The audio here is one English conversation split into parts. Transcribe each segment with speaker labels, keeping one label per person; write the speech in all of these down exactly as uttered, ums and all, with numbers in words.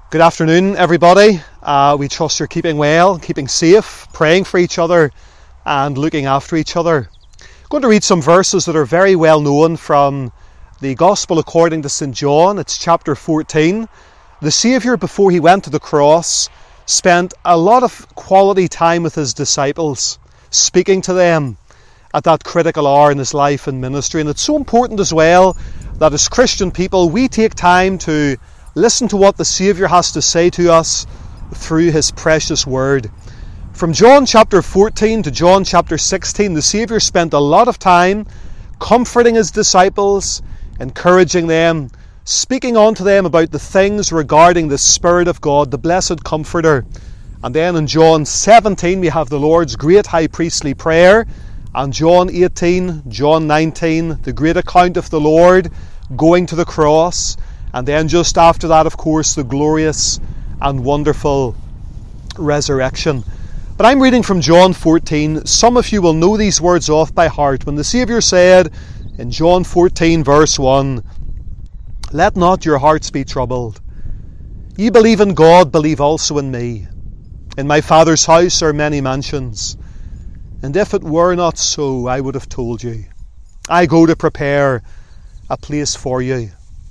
Speaker 1: Good afternoon, everybody. Uh, we trust you're keeping well, keeping safe, praying for each other and looking after each other. I'm going to read some verses that are very well known from the Gospel according to Saint John. It's chapter fourteen. The Saviour, before he went to the cross, spent a lot of quality time with his disciples, speaking to them at that critical hour in his life and ministry. And it's so important as well that as Christian people we take time to listen to what the Saviour has to say to us through his precious word. From John chapter fourteen to John chapter sixteen, the Saviour spent a lot of time comforting his disciples, encouraging them, speaking on to them about the things regarding the Spirit of God, the blessed Comforter. And then in John seventeen we have the Lord's great high priestly prayer, and John eighteen, John nineteen, the great account of the Lord going to the cross. And then just after that, of course, the glorious and wonderful resurrection. But I'm reading from John fourteen. Some of you will know these words off by heart. When the Saviour said in John fourteen verse one, "Let not your hearts be troubled. Ye believe in God, believe also in me. In my Father's house are many mansions. And if it were not so, I would have told you. I go to prepare a place for you.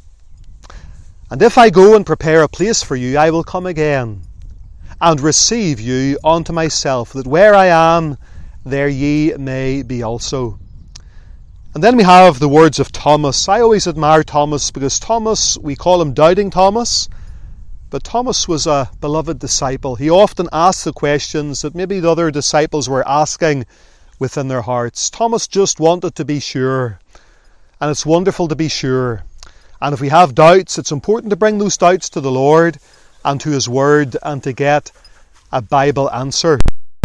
Speaker 1: And if I go and prepare a place for you, I will come again and receive you unto myself, that where I am, there ye may be also." And then we have the words of Thomas. I always admire Thomas because Thomas, we call him Doubting Thomas, but Thomas was a beloved disciple. He often asked the questions that maybe the other disciples were asking within their hearts. Thomas just wanted to be sure, and it's wonderful to be sure. And if we have doubts, it's important to bring those doubts to the Lord and to his word and to get a Bible answer.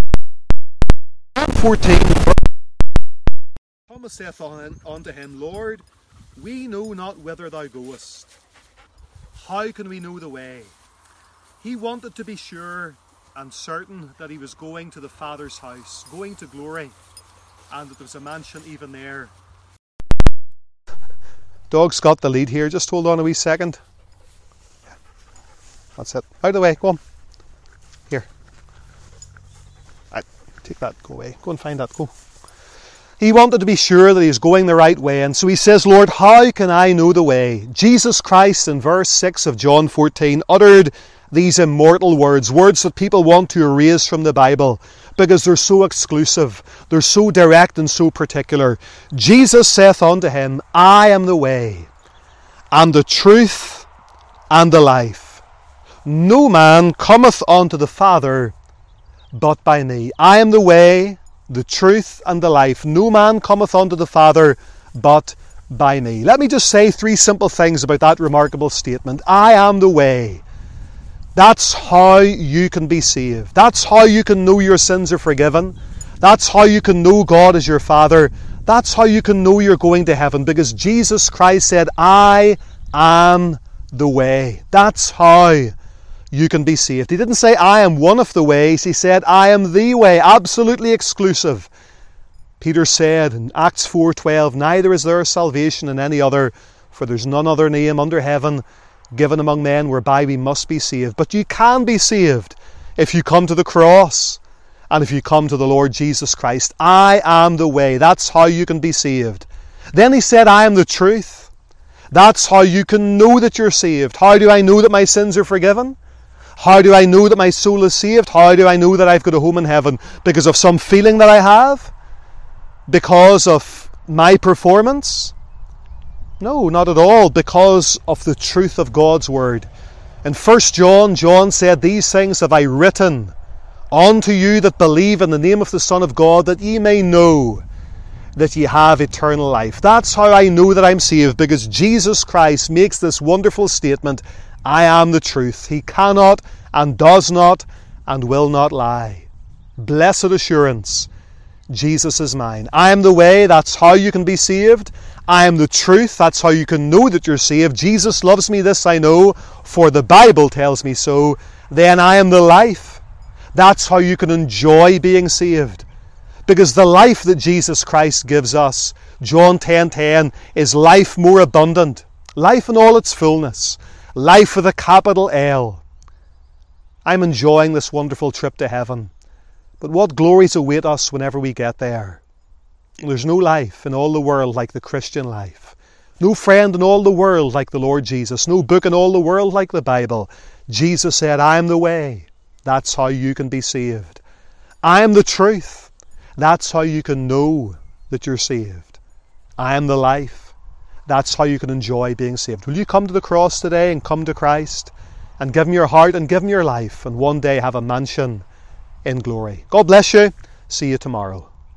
Speaker 1: fourteen. Thomas saith unto him, "Lord, we know not whither thou goest. How can we know the way?" He wanted to be sure and certain that he was going to the Father's house, going to glory, and that there was a mansion even there. Dog's got the lead here. Just hold on a wee second. That's it. Out of the way. Go on. Here. Right. Take that. Go away. Go and find that. Go. He wanted to be sure that he was going the right way. And so he says, "Lord, how can I know the way?" Jesus Christ in verse six of John fourteen uttered these immortal words. Words that people want to erase from the Bible because they're so exclusive. They're so direct and so particular. Jesus saith unto him, "I am the way, and the truth, and the life. No man cometh unto the Father but by me." I am the way, the truth, and the life. No man cometh unto the Father but by me. Let me just say three simple things about that remarkable statement. I am the way. That's how you can be saved. That's how you can know your sins are forgiven. That's how you can know God is your Father. That's how you can know you're going to heaven, because Jesus Christ said, "I am the way." That's how you can be saved. He didn't say, "I am one of the ways." He said, "I am the way," absolutely exclusive. Peter said in Acts four twelve, "Neither is there salvation in any other, for there's none other name under heaven given among men whereby we must be saved." But you can be saved if you come to the cross and if you come to the Lord Jesus Christ. I am the way. That's how you can be saved. Then he said, "I am the truth." That's how you can know that you're saved. How do I know that my sins are forgiven? How do I know that my soul is saved? How do I know that I've got a home in heaven? Because of some feeling that I have? Because of my performance? No, not at all. Because of the truth of God's word. In First John, John said, "These things have I written unto you that believe in the name of the Son of God, that ye may know that ye have eternal life." That's how I know that I'm saved, because Jesus Christ makes this wonderful statement, "I am the truth." He cannot and does not and will not lie. Blessed assurance, Jesus is mine. I am the way. That's how you can be saved. I am the truth. That's how you can know that you're saved. Jesus loves me, this I know, for the Bible tells me so. Then I am the life. That's how you can enjoy being saved. Because the life that Jesus Christ gives us, John ten ten, is life more abundant. Life in all its fullness. Life with a capital L. I'm enjoying this wonderful trip to heaven. But what glories await us whenever we get there? There's no life in all the world like the Christian life. No friend in all the world like the Lord Jesus. No book in all the world like the Bible. Jesus said, I am the way. That's how you can be saved. I am the truth. That's how you can know that you're saved. I am the life. That's how you can enjoy being saved. Will you come to the cross today and come to Christ and give Him your heart and give Him your life and one day have a mansion in glory? God bless you. See you tomorrow.